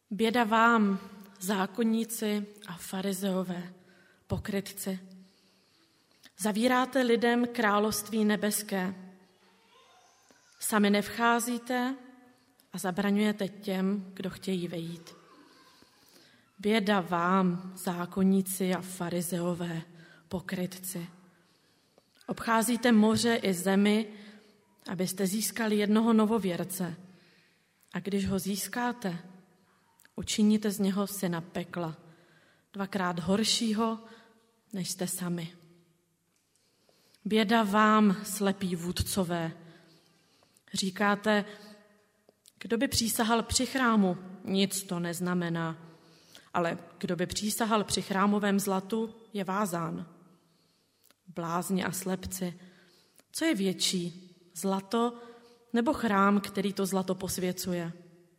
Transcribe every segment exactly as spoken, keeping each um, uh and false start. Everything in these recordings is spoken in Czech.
Běda vám, zákonníci a farizeové, pokrytci. Zavíráte lidem království nebeské. Sami nevcházíte a zabraňujete těm, kdo chtějí vejít. Běda vám, zákonníci a farizeové, pokrytci. Obcházíte moře i zemi, abyste získali jednoho novověrce. A když ho získáte, učiníte z něho syna pekla, dvakrát horšího, než jste sami. Běda vám, slepí vůdcové. Říkáte, kdo by přísahal při chrámu, nic to neznamená. Ale kdo by přísahal při chrámovém zlatu, je vázán. Blázni a slepci, co je větší, zlato nebo chrám, který to zlato posvěcuje?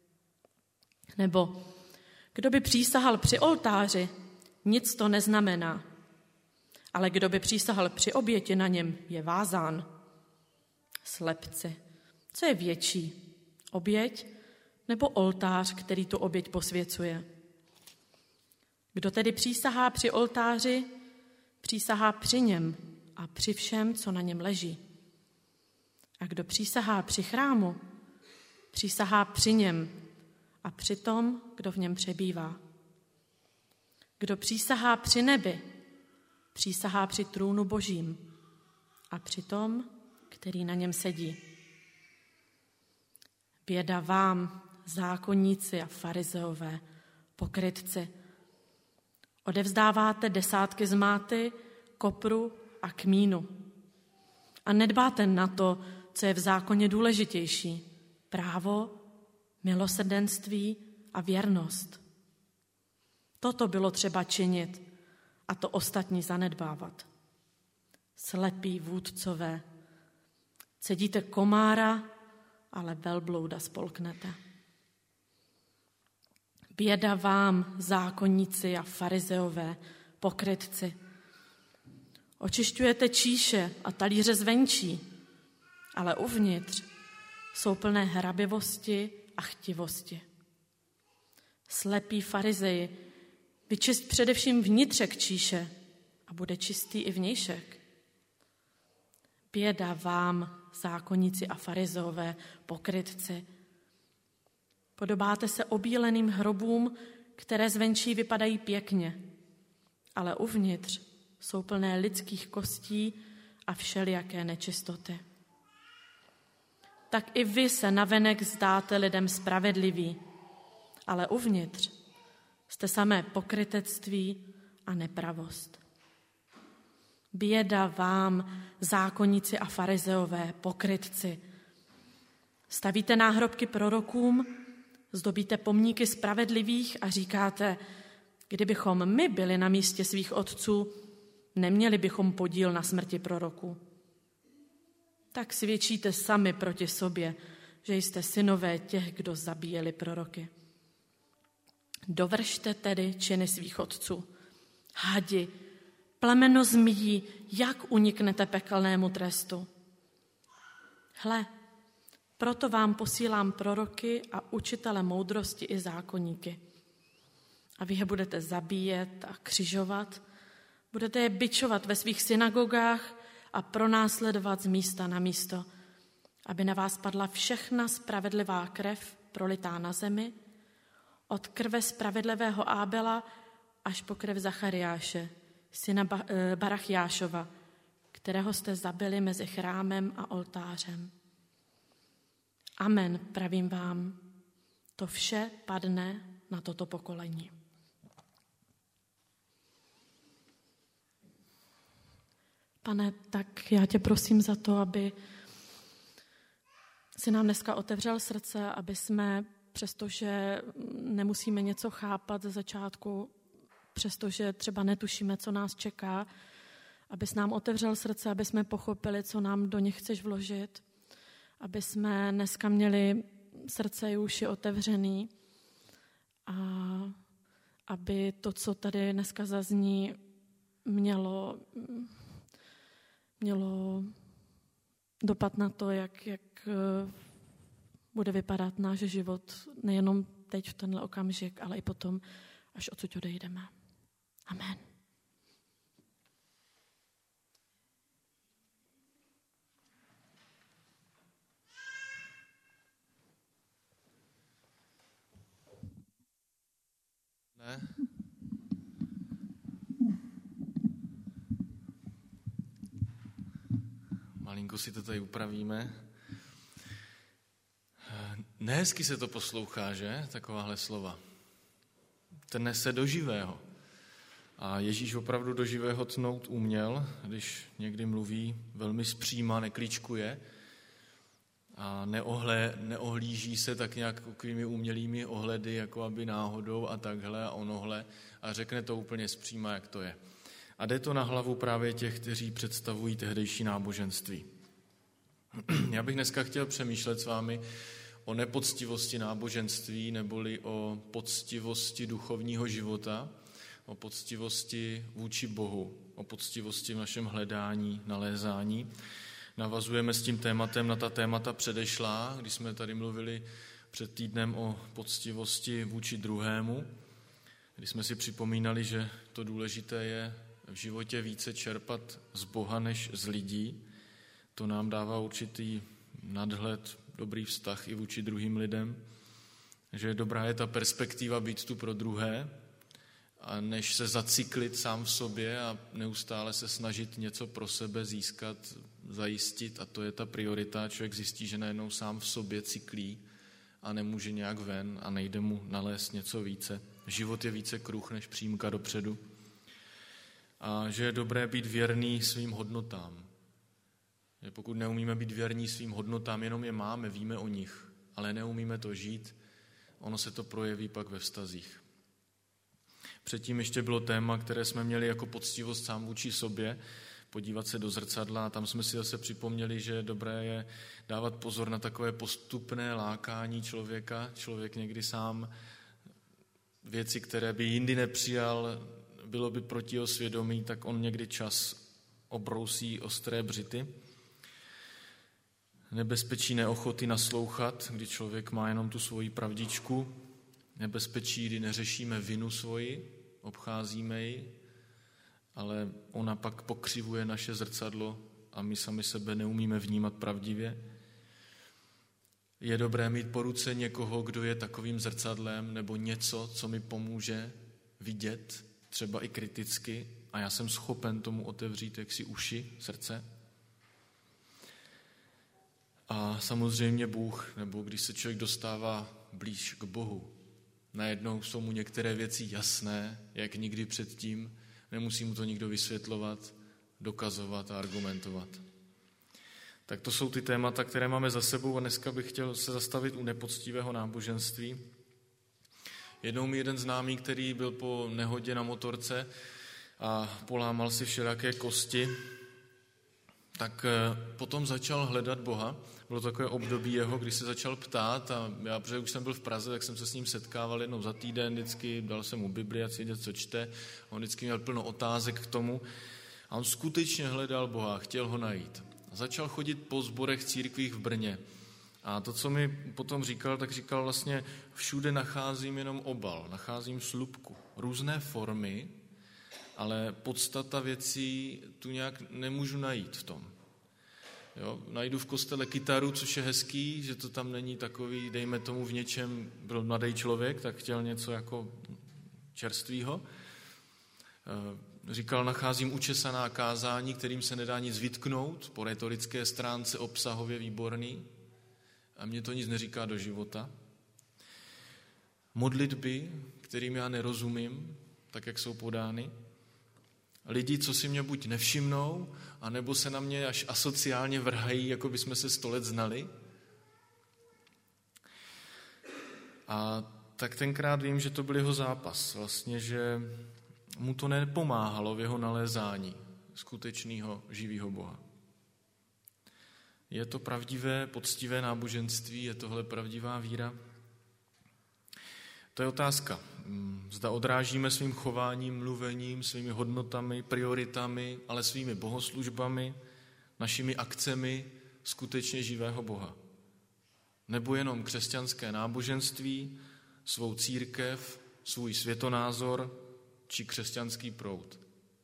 Nebo kdo by přísahal při oltáři, nic to neznamená. Ale kdo by přísahal při oběti na něm, je vázán. Slepci, co je větší, oběť nebo oltář, který tu oběť posvěcuje? Kdo tedy přísahá při oltáři, přísahá při něm a při všem, co na něm leží. A kdo přísahá při chrámu, přísahá při něm a při tom, kdo v něm přebývá. Kdo přísahá při nebi, přísahá při trůnu Božím a při tom, který na něm sedí. Běda vám, zákonníci a farizeové, pokrytci. Odevzdáváte desátky z máty, kopru a kmínu. A nedbáte na to, co je v zákoně důležitější. Právo, milosrdenství a věrnost. Toto bylo třeba činit a to ostatní zanedbávat. Slepí vůdcové. Cedíte komára, ale velblouda spolknete. Běda vám, zákonníci a farizeové, pokrytci. Očišťujete číše a talíře zvenčí, ale uvnitř jsou plné hrabivosti a chtivosti. Slepí farizeji, vyčist především vnitřek číše a bude čistý i vnějšek. Běda vám, zákonníci a farizeové, pokrytci. Podobáte se obíleným hrobům, které zvenčí vypadají pěkně, ale uvnitř jsou plné lidských kostí a všelijaké nečistoty. Tak i vy se navenek zdáte lidem spravedliví, ale uvnitř jste samé pokrytectví a nepravost. Běda vám, zákonníci a farizeové, pokrytci. Stavíte náhrobky prorokům, zdobíte pomníky spravedlivých a říkáte, kdybychom my byli na místě svých otců, neměli bychom podíl na smrti proroků. Tak svědčíte sami proti sobě, že jste synové těch, kdo zabíjeli proroky. Dovršte tedy činy svých otců. Hadi, plemeno zmíjí, jak uniknete pekelnému trestu. Hle, proto vám posílám proroky a učitele moudrosti i zákonníky. A vy je budete zabíjet a křižovat, budete je bičovat ve svých synagogách a pronásledovat z místa na místo, aby na vás padla všechna spravedlivá krev prolitá na zemi, od krve spravedlivého Ábela až po krev Zachariáše, syna Barachjášova, kterého jste zabili mezi chrámem a oltářem. Amen, pravím vám, to vše padne na toto pokolení. Pane, tak já tě prosím za to, aby si nám dneska otevřel srdce, aby jsme, přestože nemusíme něco chápat ze začátku, přestože třeba netušíme, co nás čeká, abys nám otevřel srdce, aby jsme pochopili, co nám do nich chceš vložit, aby jsme dneska měli srdce i uši otevřený a aby to, co tady dneska zazní, mělo, mělo dopad na to, jak, jak bude vypadat náš život nejenom teď v tenhle okamžik, ale i potom, až odsud odejdeme. Amen. Ne? Malinko si to tady upravíme. Nehezky se to poslouchá, že? Takováhle slova. Ten nese do živého. A Ježíš opravdu do živého tnout uměl, když někdy mluví, velmi zpříma, neklíčkuje a neohle, neohlíží se tak nějak takovými umělými ohledy, jako aby náhodou a takhle a onohle a řekne to úplně zpříma, jak to je. A jde to na hlavu právě těch, kteří představují tehdejší náboženství. Já bych dneska chtěl přemýšlet s vámi o nepoctivosti náboženství, neboli o poctivosti duchovního života, o poctivosti vůči Bohu, o poctivosti v našem hledání, nalézání. Navazujeme s tím tématem na ta témata předešlá, když jsme tady mluvili před týdnem o poctivosti vůči druhému, kdy jsme si připomínali, že to důležité je v životě více čerpat z Boha než z lidí. To nám dává určitý nadhled, dobrý vztah i vůči druhým lidem, že dobrá je ta perspektiva být tu pro druhé, a než se zacyklit sám v sobě a neustále se snažit něco pro sebe získat, zajistit, a to je ta priorita. Člověk zjistí, že najednou sám v sobě cyklí a nemůže nějak ven a nejde mu nalézt něco více. Život je více kruh než přímka dopředu. A že je dobré být věrný svým hodnotám. Že pokud neumíme být věrní svým hodnotám, jenom je máme, víme o nich, ale neumíme to žít, ono se to projeví pak ve vztazích. Předtím ještě bylo téma, které jsme měli jako poctivost sám vůči sobě, podívat se do zrcadla a tam jsme si zase připomněli, že dobré je dávat pozor na takové postupné lákání člověka. Člověk někdy sám věci, které by jindy nepřijal, bylo by proti jeho svědomí, tak on někdy čas obrousí ostré břity. Nebezpečí neochoty naslouchat, kdy člověk má jenom tu svoji pravdičku. Nebezpečí, kdy neřešíme vinu svoji, obcházíme ji, ale ona pak pokřivuje naše zrcadlo a my sami sebe neumíme vnímat pravdivě. Je dobré mít po ruce někoho, kdo je takovým zrcadlem, nebo něco, co mi pomůže vidět, třeba i kriticky, a já jsem schopen tomu otevřít jaksi uši, srdce. A samozřejmě Bůh, nebo když se člověk dostává blíž k Bohu, najednou jsou mu některé věci jasné, jak nikdy předtím, nemusí mu to nikdo vysvětlovat, dokazovat a argumentovat. Tak to jsou ty témata, které máme za sebou a dneska bych chtěl se zastavit u nepoctivého náboženství. Jednou mi jeden známý, který byl po nehodě na motorce a polámal si všelijaké kosti, tak potom začal hledat Boha. Bylo takové období jeho, kdy se začal ptát a já, protože už jsem byl v Praze, tak jsem se s ním setkával jednou za týden vždycky, dal jsem mu Bibli a vědět, co čte. On vždycky měl plno otázek k tomu a on skutečně hledal Boha, chtěl ho najít. A začal chodit po sborech církvích v Brně. A to, co mi potom říkal, tak říkal vlastně, všude nacházím jenom obal, nacházím slupku, různé formy, ale podstata věcí tu nějak nemůžu najít v tom. Jo, najdu v kostele kytaru, což je hezký, že to tam není takový, dejme tomu v něčem, byl mladý člověk, tak chtěl něco jako čerstvýho. Říkal, nacházím učesaná kázání, kterým se nedá nic vytknout, po retorické stránce obsahově výborný, a mě to nic neříká do života. Modlitby, kterým já nerozumím, tak jak jsou podány. Lidi, co si mě buď nevšimnou, anebo se na mě až asociálně vrhají, jako by jsme se sto let znali. A tak tenkrát vím, že to byl jeho zápas. Vlastně, že mu to nepomáhalo v jeho nalézání skutečného živého Boha. Je to pravdivé, poctivé náboženství, je tohle pravdivá víra? To je otázka. Zda odrážíme svým chováním, mluvením, svými hodnotami, prioritami, ale svými bohoslužbami, našimi akcemi skutečně živého Boha. nebo jenom křesťanské náboženství, svou církev, svůj světonázor či křesťanský proud?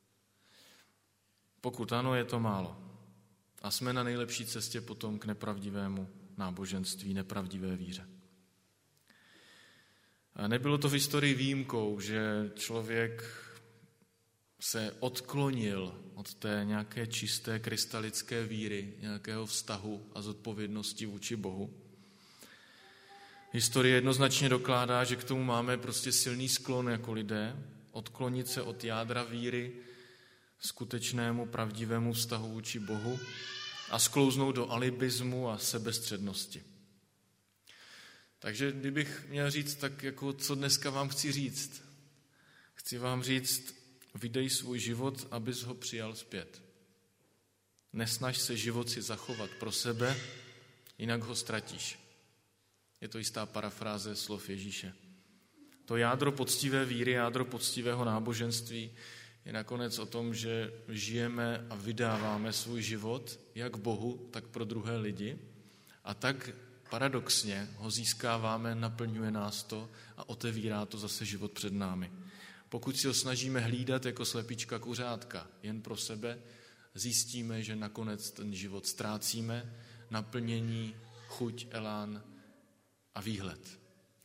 Pokud ano, je to málo. A jsme na nejlepší cestě potom k nepravdivému náboženství, nepravdivé víře. A nebylo to v historii výjimkou, že člověk se odklonil od té nějaké čisté krystalické víry, nějakého vztahu a zodpovědnosti vůči Bohu. Historie jednoznačně dokládá, že k tomu máme prostě silný sklon jako lidé, odklonit se od jádra víry, skutečnému pravdivému vztahu vůči Bohu a sklouznout do alibismu a sebestřednosti. Takže kdybych měl říct, tak jako co dneska vám chci říct? Chci vám říct, vydej svůj život, abys ho přijal zpět. Nesnaž se život si zachovat pro sebe, jinak ho ztratíš. Je to jistá parafráze slov Ježíše. To jádro poctivé víry, jádro poctivého náboženství je nakonec o tom, že žijeme a vydáváme svůj život jak Bohu, tak pro druhé lidi a tak paradoxně ho získáváme, naplňuje nás to a otevírá to zase život před námi. Pokud si ho snažíme hlídat jako slepička kuřátka jen pro sebe, zjistíme, že nakonec ten život ztrácíme, naplnění, chuť, elán a výhled.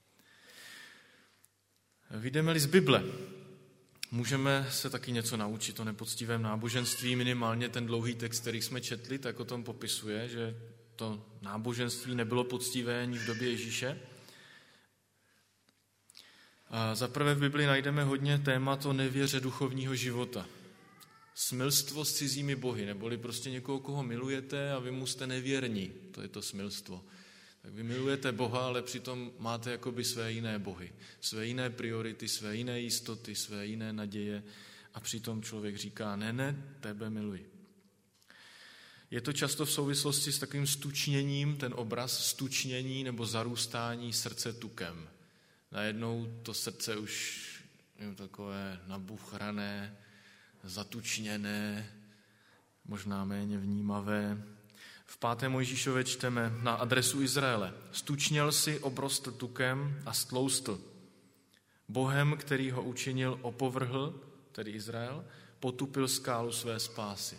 Vyjdeme-li z Bible, můžeme se taky něco naučit o nepoctivém náboženství, minimálně ten dlouhý text, který jsme četli, tak o tom popisuje, že to náboženství nebylo poctivé ani v době Ježíše. A zaprvé v Bibli najdeme hodně témat o nevěře duchovního života. Smilstvo s cizími bohy, neboli prostě někoho, koho milujete a vy mu jste nevěrní, to je to smilstvo. Tak vy milujete Boha, ale přitom máte jakoby své jiné bohy, své jiné priority, své jiné jistoty, své jiné naděje a přitom člověk říká, ne, ne, tebe miluji. Je to často v souvislosti s takovým stučněním, ten obraz stučnění nebo zarůstání srdce tukem. Najednou to srdce už je takové nabuchrané, zatučněné, možná méně vnímavé. V pátém Mojžíšově čteme na adresu Izraele. Stučněl si, obrostl tukem a stloustl. Bohem, který ho učinil, opovrhl, tedy Izrael, potupil skálu své spásy.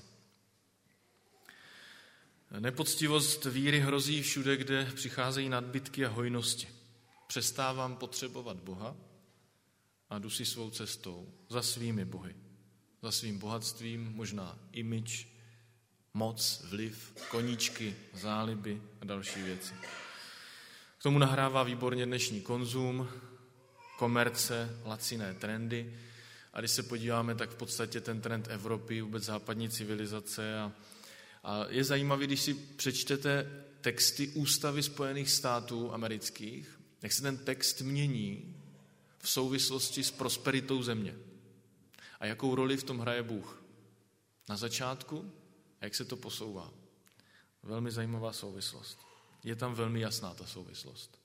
Nepoctivost víry hrozí všude, kde přicházejí nadbytky a hojnosti. Přestávám potřebovat Boha a jdu si svou cestou za svými bohy, za svým bohatstvím, možná image, moc, vliv, koníčky, záliby a další věci. K tomu nahrává výborně dnešní konzum, komerce, laciné trendy. A když se podíváme, tak v podstatě ten trend Evropy, vůbec západní civilizace. A, a je zajímavý, když si přečtete texty Ústavy Spojených států amerických, jak se ten text mění v souvislosti s prosperitou země. A jakou roli v tom hraje Bůh. Na začátku a jak se to posouvá. Velmi zajímavá souvislost. Je tam velmi jasná ta souvislost.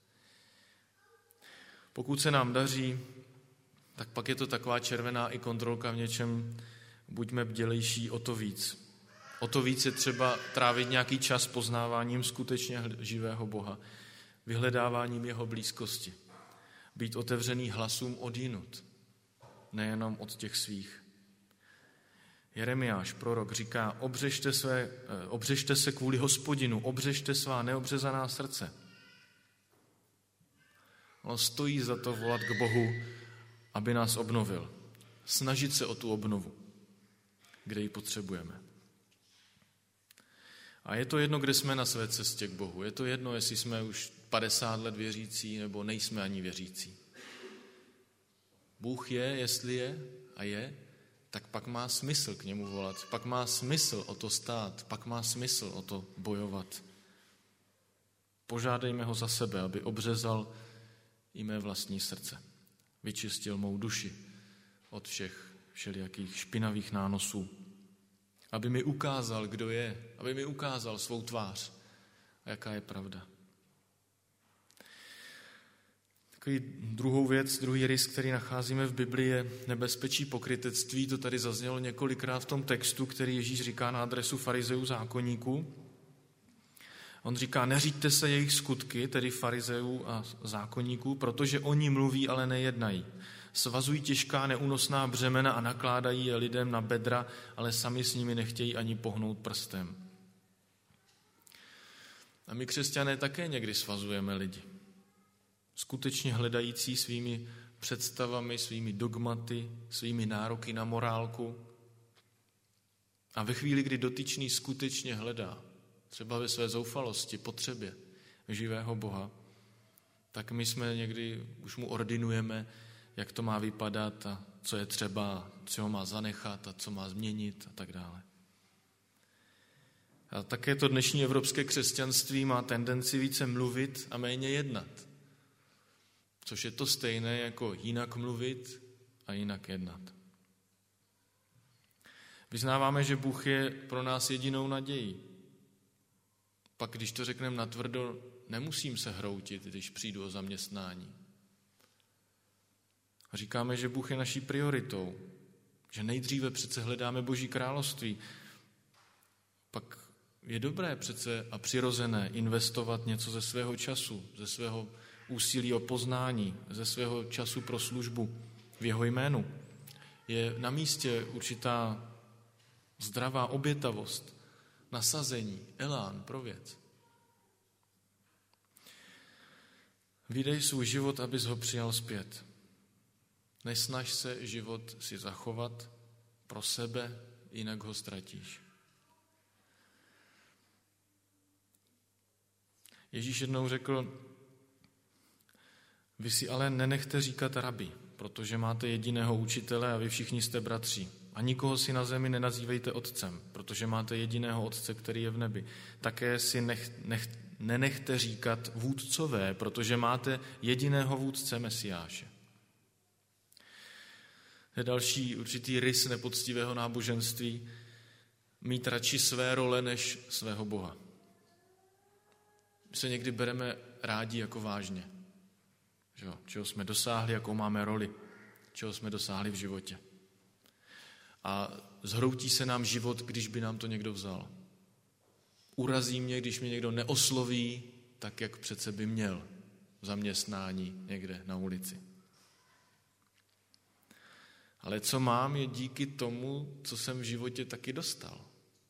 Pokud se nám daří, tak pak je to taková červená i kontrolka v něčem, buďme bdělejší o to víc. O to víc je třeba trávit nějaký čas poznáváním skutečně živého Boha, vyhledáváním jeho blízkosti, být otevřený hlasům odjinud, nejenom od těch svých. Jeremiáš, prorok, říká, obřežte, své, obřežte se kvůli Hospodinu, obřežte svá neobřezaná srdce. On stojí za to volat k Bohu, aby nás obnovil. Snažit se o tu obnovu, kde ji potřebujeme. A je to jedno, kde jsme na své cestě k Bohu. Je to jedno, jestli jsme už padesát let věřící, nebo nejsme ani věřící. Bůh je, jestli je a je, tak pak má smysl k němu volat, pak má smysl o to stát, pak má smysl o to bojovat. Požádejme ho za sebe, aby obřezal i mé vlastní srdce. Vyčistil mou duši od všech všelijakých špinavých nánosů. Aby mi ukázal, kdo je, aby mi ukázal svou tvář a jaká je pravda. Takový druhou věc, druhý rys, který nacházíme v Biblii, je nebezpečí pokrytectví. To tady zaznělo několikrát v tom textu, který Ježíš říká na adresu farizeů zákonníků. On říká, neříďte se jejich skutky, tedy farizeů a zákonníků, protože oni mluví, ale nejednají. Svazují těžká neúnosná břemena a nakládají je lidem na bedra, ale sami s nimi nechtějí ani pohnout prstem. A my křesťané také někdy svazujeme lidi. Skutečně hledající svými představami, svými dogmaty, svými nároky na morálku. A ve chvíli, kdy dotyčný skutečně hledá, třeba ve své zoufalosti, potřebě živého Boha, tak my jsme někdy, už mu ordinujeme, jak to má vypadat a co je třeba, co ho má zanechat a co má změnit a tak dále. A také to dnešní evropské křesťanství má tendenci více mluvit a méně jednat. Což je to stejné jako jinak mluvit a jinak jednat. Vyznáváme, že Bůh je pro nás jedinou nadějí. Pak, když to řekneme natvrdo, nemusím se hroutit, když přijdu o zaměstnání. A říkáme, že Bůh je naší prioritou, že nejdříve přece hledáme Boží království. Pak je dobré přece a přirozené investovat něco ze svého času, ze svého úsilí o poznání, ze svého času pro službu v jeho jménu. Je na místě určitá zdravá obětavost, nasazení, elán pro věc. Vydej svůj život, abys ho přijal zpět. Nesnaž se život si zachovat pro sebe, jinak ho ztratíš. Ježíš jednou řekl, vy si ale nenechte říkat rabi, protože máte jediného učitele a vy všichni jste bratři. A nikoho si na zemi nenazývejte otcem, protože máte jediného otce, který je v nebi. Také si nech, nech, nenechte říkat vůdcové, protože máte jediného vůdce Mesiáše. Je další určitý rys nepoctivého náboženství, mít radši své role než svého Boha. My se někdy bereme rádi jako vážně. Že jo? Čeho jsme dosáhli, jakou máme roli, čeho jsme dosáhli v životě. A zhroutí se nám život, když by nám to někdo vzal. Urazí mě, když mě někdo neosloví, tak jak přece by měl v zaměstnání někde na ulici. Ale co mám, je díky tomu, co jsem v životě taky dostal.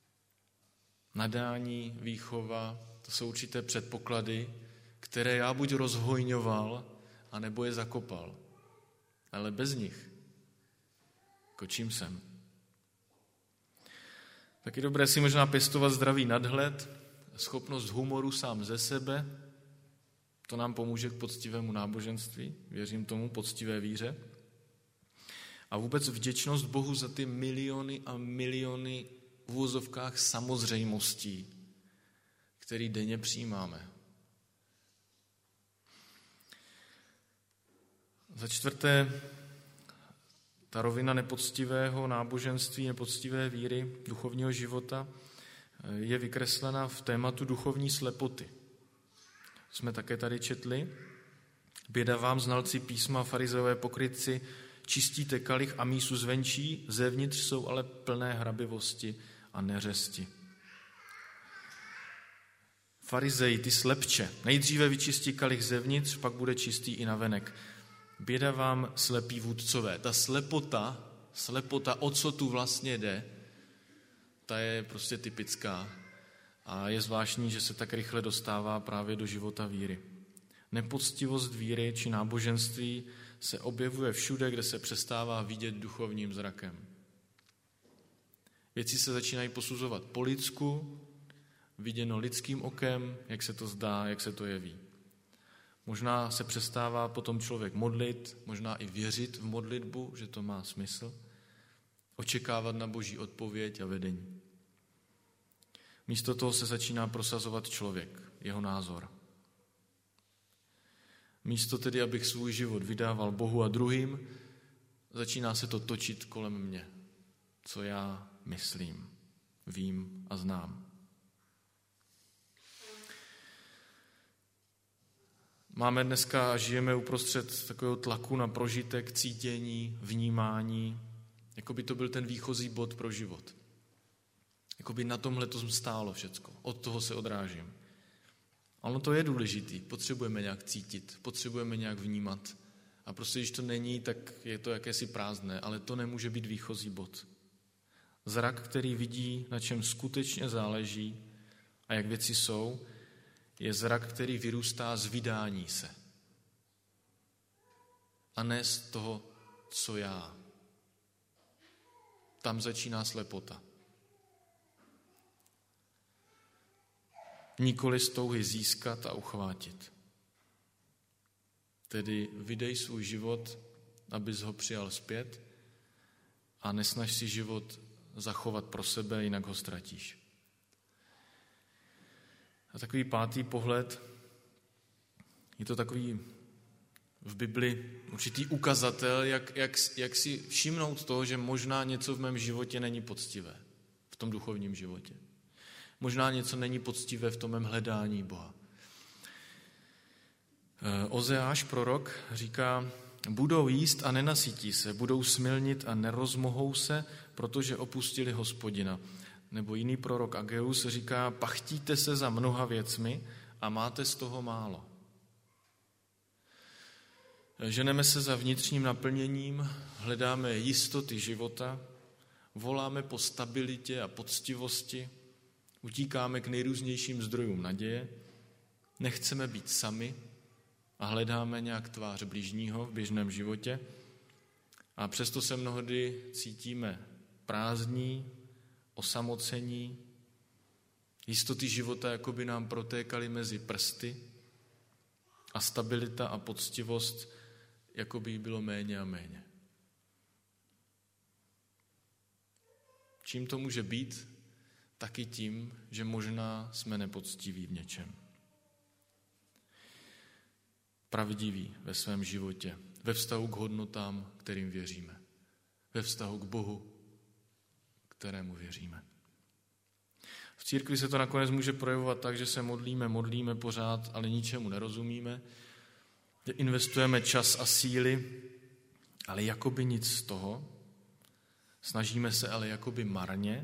Nadání, výchova, to jsou určité předpoklady, které já buď rozhojňoval, anebo je zakopal. Ale bez nich, jako čím jsem. Tak je dobré si možná pěstovat zdravý nadhled, schopnost humoru sám ze sebe. To nám pomůže k poctivému náboženství, věřím tomu, poctivé víře. A vůbec vděčnost Bohu za ty miliony a miliony v uvozovkách samozřejmostí, které denně přijímáme. Za čtvrté, ta rovina nepoctivého náboženství, nepoctivé víry, duchovního života je vykreslena v tématu duchovní slepoty. Jsme také tady četli. Běda vám, znalci písma, farizeové pokrytci, čistíte kalich a mísu zvenčí, zevnitř jsou ale plné hrabivosti a neřesti. Farizej, ty slepče, nejdříve vyčistí kalich zevnitř, pak bude čistý i navenek. Běda vám, slepí vůdcové. Ta slepota, slepota, o co tu vlastně jde, ta je prostě typická. A je zvláštní, že se tak rychle dostává právě do života víry. Nepoctivost víry či náboženství se objevuje všude, kde se přestává vidět duchovním zrakem. Věci se začínají posuzovat po lidsku, viděno lidským okem, jak se to zdá, jak se to jeví. Možná se přestává potom člověk modlit, možná i věřit v modlitbu, že to má smysl, očekávat na Boží odpověď a vedení. Místo toho se začíná prosazovat člověk, jeho názor. Místo tedy, abych svůj život vydával Bohu a druhým, začíná se to točit kolem mě, co já myslím, vím a znám. Máme dneska, žijeme uprostřed takového tlaku na prožitek, cítění, vnímání, jako by to byl ten výchozí bod pro život. Jako by na tomhle to stálo všecko, od toho se odrážím. Ono to je důležitý, potřebujeme nějak cítit, potřebujeme nějak vnímat. A prostě, když to není, tak je to jakési prázdné, ale to nemůže být výchozí bod. Zrak, který vidí, na čem skutečně záleží a jak věci jsou, je zrak, který vyrůstá z vydání se. A ne z toho, co já. Tam začíná slepota. Nikoli z touhy získat a uchvátit. Tedy vydej svůj život, abys ho přijal zpět a nesnaž si život zachovat pro sebe, jinak ho ztratíš. A takový pátý pohled, je to takový v Bibli určitý ukazatel, jak, jak, jak si všimnout toho, že možná něco v mém životě není poctivé, v tom duchovním životě. Možná něco není poctivé v tom mém hledání Boha. Ozeáš, prorok, říká, budou jíst a nenasytí se, budou smilnit a nerozmohou se, protože opustili Hospodina. Nebo jiný prorok Ageus říká, pachtíte se za mnoha věcmi a máte z toho málo. Ženeme se za vnitřním naplněním, hledáme jistoty života, voláme po stabilitě a poctivosti, utíkáme k nejrůznějším zdrojům naděje, nechceme být sami a hledáme nějak tvář bližního v běžném životě a přesto se mnohdy cítíme prázdní, osamocení, jistoty života jako by nám protékaly mezi prsty a stabilita a poctivost jako by jí bylo méně a méně. Čím to může být? Taky tím, že možná jsme nepoctiví v něčem. Pravdiví ve svém životě, ve vztahu k hodnotám, kterým věříme, ve vztahu k Bohu, kterému věříme. V církvi se to nakonec může projevovat tak, že se modlíme, modlíme pořád, ale ničemu nerozumíme, že investujeme čas a síly, ale jakoby nic z toho, snažíme se ale jakoby marně,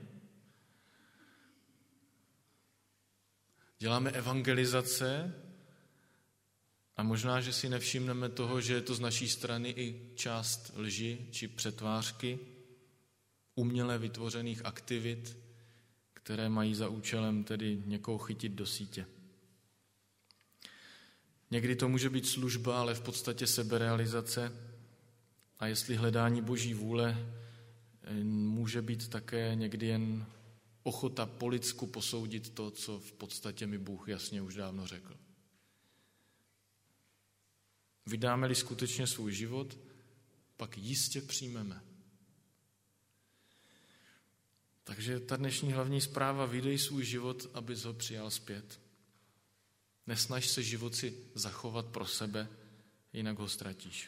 děláme evangelizace a možná, že si nevšimneme toho, že je to z naší strany i část lži či přetvářky, uměle vytvořených aktivit, které mají za účelem tedy někoho chytit do sítě. Někdy to může být služba, ale v podstatě seberealizace a jestli hledání Boží vůle může být také někdy jen ochota po lidsku posoudit to, co v podstatě mi Bůh jasně už dávno řekl. Vydáme-li skutečně svůj život, pak jistě přijmeme. Takže ta dnešní hlavní zpráva, vydej svůj život, abys ho přijal zpět. Nesnaž se život si zachovat pro sebe, jinak ho ztratíš.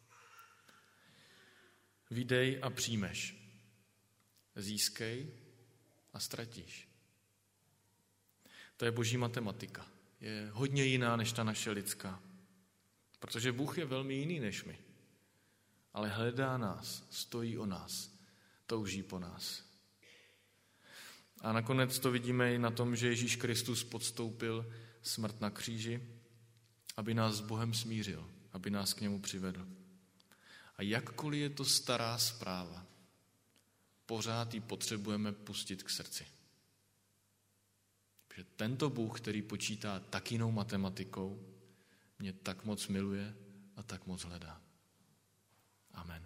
Vydej a přijmeš. Získej a ztratíš. To je boží matematika. Je hodně jiná než ta naše lidská. Protože Bůh je velmi jiný než my. Ale hledá nás, stojí o nás, touží po nás. A nakonec to vidíme i na tom, že Ježíš Kristus podstoupil smrt na kříži, aby nás s Bohem smířil, aby nás k němu přivedl. A jakkoliv je to stará zpráva, pořád ji potřebujeme pustit k srdci. Protože tento Bůh, který počítá tak jinou matematikou, mě tak moc miluje a tak moc hledá. Amen.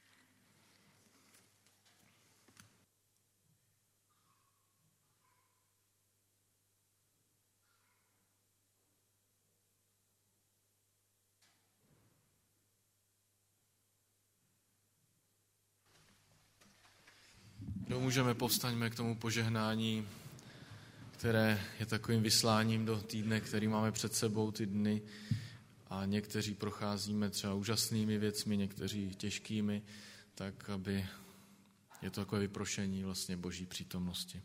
No, můžeme, povstaňme k tomu požehnání, které je takovým vysláním do týdne, který máme před sebou, ty dny. A někteří procházíme třeba úžasnými věcmi, někteří těžkými, tak aby je to takové vyprošení vlastně Boží přítomnosti.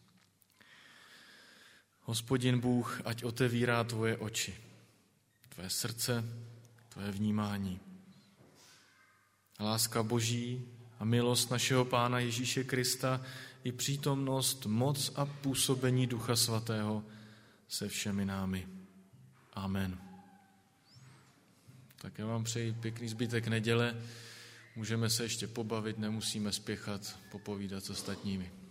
Hospodin Bůh, ať otevírá tvoje oči, tvé srdce, tvé vnímání. Láska Boží a milost našeho Pána Ježíše Krista i přítomnost, moc a působení Ducha Svatého se všemi námi. Amen. Tak já vám přeji pěkný zbytek neděle. Můžeme se ještě pobavit, nemusíme spěchat, popovídat s ostatními.